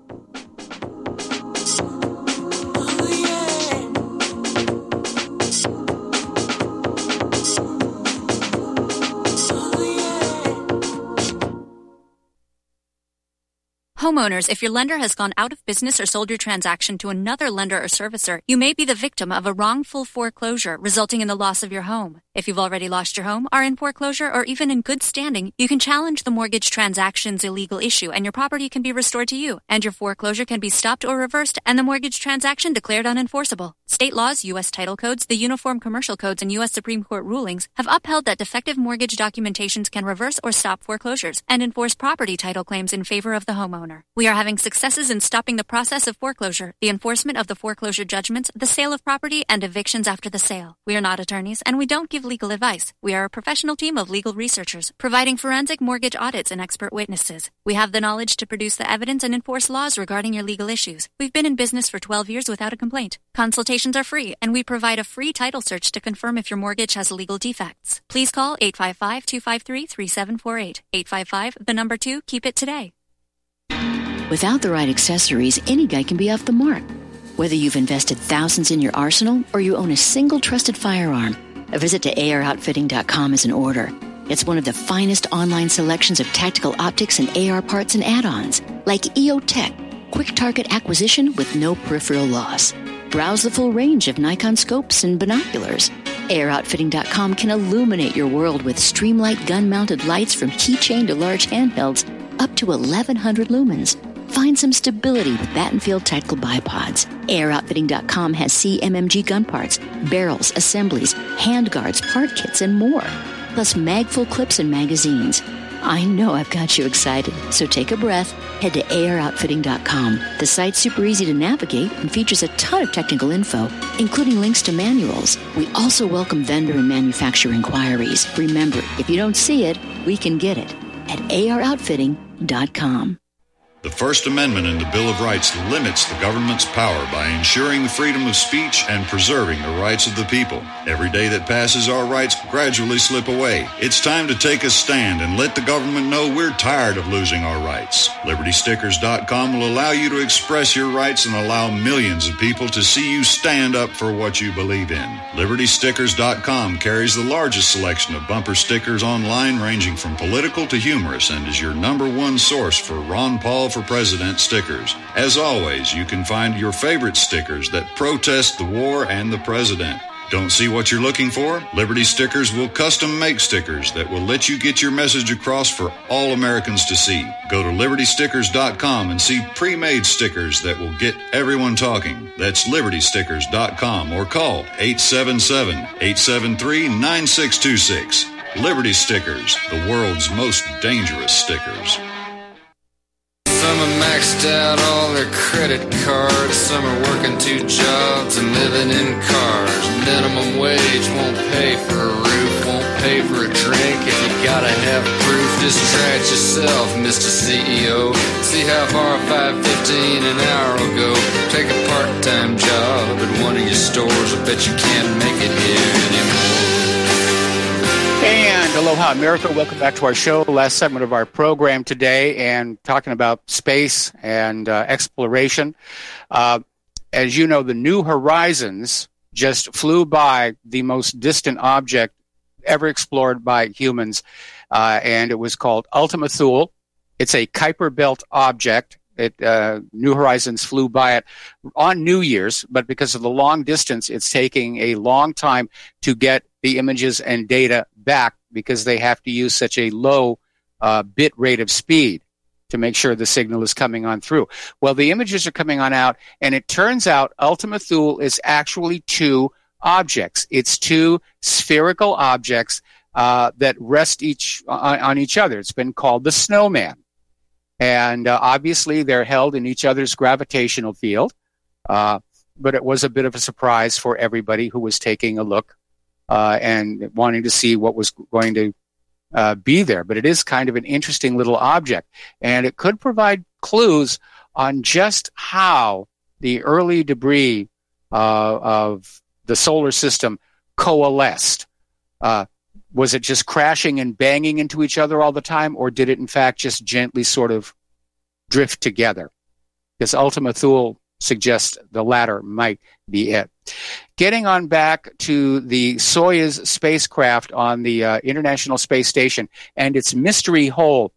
Homeowners, if your lender has gone out of business or sold your transaction to another lender or servicer, you may be the victim of a wrongful foreclosure resulting in the loss of your home. If you've already lost your home, are in foreclosure, or even in good standing, you can challenge the mortgage transaction's illegal issue and your property can be restored to you, and your foreclosure can be stopped or reversed and the mortgage transaction declared unenforceable. State laws, U.S. title codes, the Uniform Commercial Codes, and U.S. Supreme Court rulings have upheld that defective mortgage documentations can reverse or stop foreclosures and enforce property title claims in favor of the homeowner. We are having successes in stopping the process of foreclosure, the enforcement of the foreclosure judgments, the sale of property, and evictions after the sale. We are not attorneys, and we don't give legal advice. We are a professional team of legal researchers, providing forensic mortgage audits and expert witnesses. We have the knowledge to produce the evidence and enforce laws regarding your legal issues. We've been in business for 12 years without a complaint. Consultations are free, and we provide a free title search to confirm if your mortgage has legal defects. Please call 855-253-3748. 855, the number 2, keep it today. Without the right accessories, any guy can be off the mark. Whether you've invested thousands in your arsenal or you own a single trusted firearm, a visit to AROutfitting.com is in order. It's one of the finest online selections of tactical optics and AR parts and add-ons, like EOTech, quick target acquisition with no peripheral loss. Browse the full range of Nikon scopes and binoculars. AROutfitting.com can illuminate your world with Streamlight gun-mounted lights from keychain to large handhelds up to 1,100 lumens. Find some stability with Battenfield Tactical Bipods. AirOutfitting.com has CMMG gun parts, barrels, assemblies, handguards, part kits, and more. Plus magful clips and magazines. I know I've got you excited, so take a breath. Head to AirOutfitting.com. The site's super easy to navigate and features a ton of technical info, including links to manuals. We also welcome vendor and manufacturer inquiries. Remember, if you don't see it, we can get it at AirOutfitting.com. The First Amendment in the Bill of Rights limits the government's power by ensuring the freedom of speech and preserving the rights of the people. Every day that passes, our rights gradually slip away. It's time to take a stand and let the government know we're tired of losing our rights. LibertyStickers.com will allow you to express your rights and allow millions of people to see you stand up for what you believe in. LibertyStickers.com carries the largest selection of bumper stickers online, ranging from political to humorous, and is your number one source for Ron Paul for President stickers. As always, you can find your favorite stickers that protest the war and the president. Don't see what you're looking for? Liberty Stickers will custom make stickers that will let you get your message across for all Americans to see. Go to LibertyStickers.com and see pre-made stickers that will get everyone talking. That's LibertyStickers.com, or call 877-873-9626. Liberty Stickers, the world's most dangerous stickers. Some are maxed out all their credit cards. Some are working 2 jobs and living in cars. Minimum wage won't pay for a roof, won't pay for a drink. If you gotta have proof, just try it yourself, Mr. CEO. See how far $5.15 an hour will go. Take a part-time job at one of your stores. I bet you can't make it here anymore. And aloha, America. Welcome back to our show. Last segment of our program today, and talking about space and exploration. As you know, the New Horizons just flew by the most distant object ever explored by humans, and it was called Ultima Thule. It's a Kuiper Belt object. New Horizons flew by it on New Year's, but because of the long distance, it's taking a long time to get the images and data back because they have to use such a low bit rate of speed to make sure the signal is coming on through. Well, the images are coming on out, and it turns out Ultima Thule is actually two objects. It's two spherical objects that rest on each other. It's been called the snowman. And obviously, they're held in each other's gravitational field. But it was a bit of a surprise for everybody who was taking a look and wanting to see what was going to be there. But it is kind of an interesting little object. And it could provide clues on just how the early debris of the solar system coalesced. Was it just crashing and banging into each other all the time, or did it, in fact, just gently sort of drift together? Because Ultima Thule suggests the latter might be it. Getting on back to the Soyuz spacecraft on the International Space Station and its mystery hole.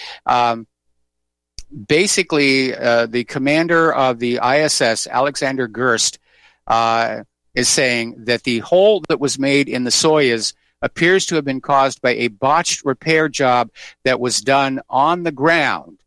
Basically, the commander of the ISS, Alexander Gerst, is saying that the hole that was made in the Soyuz appears to have been caused by a botched repair job that was done on the ground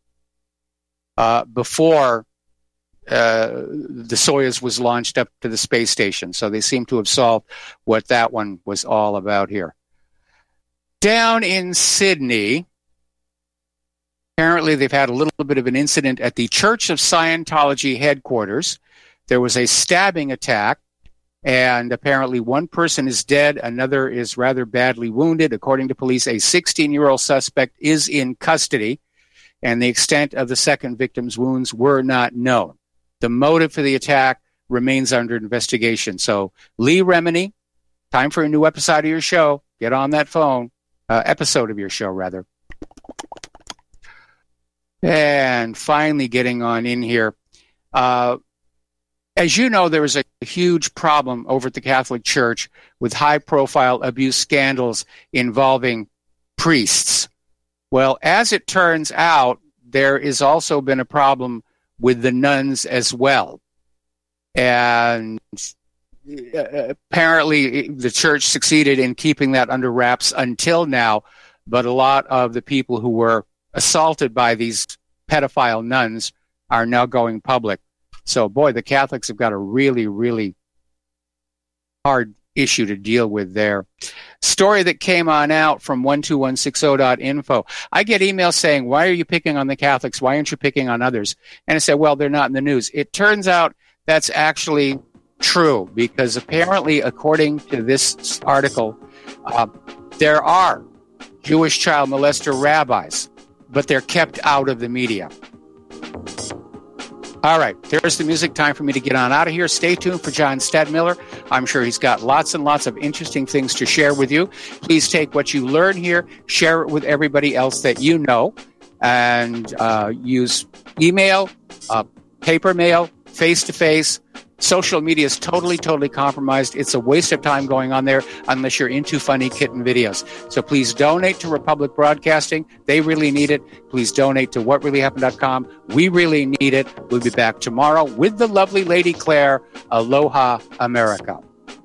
before the Soyuz was launched up to the space station. So they seem to have solved what that one was all about here. Down in Sydney, apparently they've had a little bit of an incident at the Church of Scientology headquarters. There was a stabbing attack. And apparently one person is dead, another is rather badly wounded. According to police, a 16-year-old suspect is in custody, and the extent of the second victim's wounds were not known. The motive for the attack remains under investigation. So, Lee Remini, time for a new episode of your show. Get on that phone. Episode of your show, rather. And finally getting on in here. As you know, there was a huge problem over at the Catholic Church with high-profile abuse scandals involving priests. Well, as it turns out, there has also been a problem with the nuns as well. And apparently the church succeeded in keeping that under wraps until now, but a lot of the people who were assaulted by these pedophile nuns are now going public. So, boy, the Catholics have got a really, really hard issue to deal with there. Story that came on out from 12160.info. I get emails saying, why are you picking on the Catholics? Why aren't you picking on others? And I said, well, they're not in the news. It turns out that's actually true, because apparently, according to this article, there are Jewish child molester rabbis, but they're kept out of the media. All right, there's the music. Time for me to get on out of here. Stay tuned for John Stadtmiller. I'm sure he's got lots and lots of interesting things to share with you. Please take what you learn here, share it with everybody else that you know, and use email, paper mail, face-to-face. Social media is totally compromised. It's a waste of time going on there unless you're into funny kitten videos. So please donate to Republic Broadcasting. They really need it. Please donate to whatreallyhappened.com. We really need it. We'll be back tomorrow with the lovely Lady Claire. Aloha, America.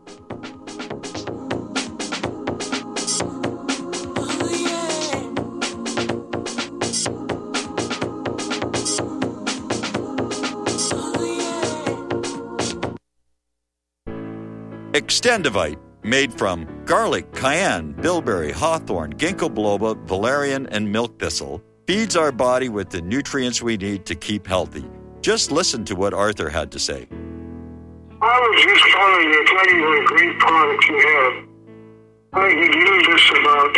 Extendivite, made from garlic, cayenne, bilberry, hawthorn, ginkgo biloba, valerian, and milk thistle, feeds our body with the nutrients we need to keep healthy. Just listen to what Arthur had to say. I was just calling to tell you what a great product you have. I could use this about,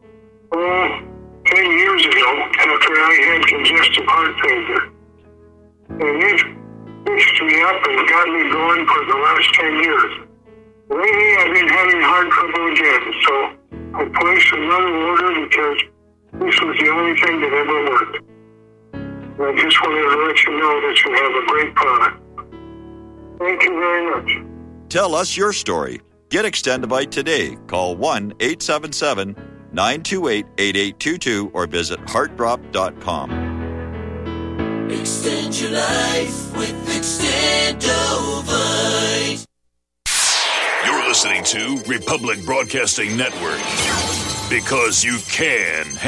10 years ago after I had congestive heart failure. And it fixed me up and got me going for the last 10 years. Lately, I've been having heart trouble again, so I placed another order because this was the only thing that ever worked. And I just wanted to let you know that you have a great product. Thank you very much. Tell us your story. Get Extendivite today. Call 1-877 928-8822 or visit heartdrop.com. Extend your life with Extendovite. You're listening to Republic Broadcasting Network, because you can